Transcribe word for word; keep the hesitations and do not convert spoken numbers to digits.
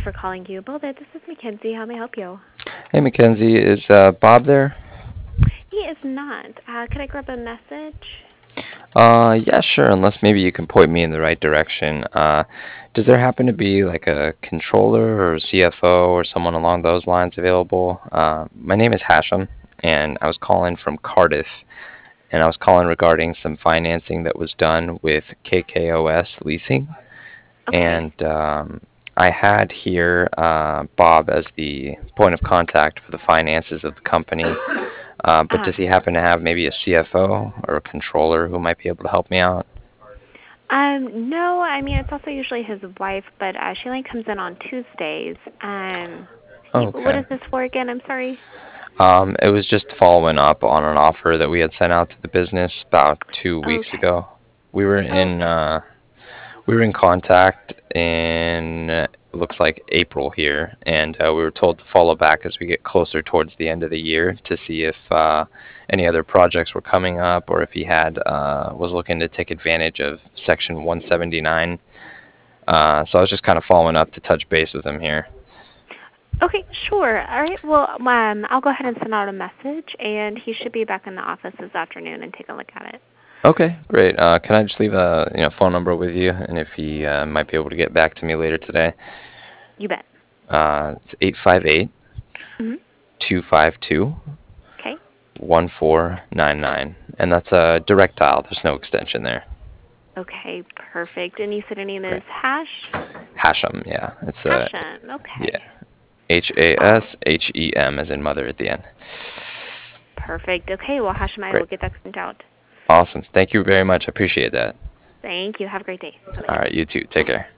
for calling you. Well, this is Mackenzie. How may I help you? Hey, Mackenzie, is uh, Bob there? He is not. Uh, could I grab a message? Uh, yeah, sure, unless maybe you can point me in the right direction. Uh, does there happen to be like a controller or C F O or someone along those lines available? Uh, my name is Hashem, and I was calling from Cardiff, and I was calling regarding some financing that was done with K K O S Leasing, Okay. and um, I had here uh, Bob as the point of contact for the finances of the company. Uh, but Uh, does he happen to have maybe a C F O or a controller who might be able to help me out? um, no, I mean, it's also usually his wife, but uh, she only comes in on Tuesdays. Um, y- what Okay. is this for again? I'm sorry. Um, it was just following up on an offer that we had sent out to the business about two weeks Okay. ago. We were in Okay. uh, we were in contact in uh, looks like April here, and uh, we were told to follow back as we get closer towards the end of the year to see if uh, any other projects were coming up or if he had uh, was looking to take advantage of Section one seventy-nine. Uh, so I was just kind of following up to touch base with him here. Okay, sure. All right. Well, um, I'll go ahead and send out a message, and he should be back in the office this afternoon and take a look at it. Okay, great. Uh, can I just leave a you know phone number with you, and if he uh, might be able to get back to me later today? You bet. Uh, it's eight five eight, Mm-hmm. two five two, Okay. one four nine nine, and that's a direct dial. There's no extension there. Okay, perfect. And you said your name is Great. Hash? Hashem, yeah. It's a Hashem. yeah. Okay. H A Oh, S H E M as in mother at the end. perfect. Okay, well, Hashem, I will Great. get that sent out. Awesome. Thank you very much. I appreciate that. Thank you. Have a great day. Bye-bye. All right, you too. Take care.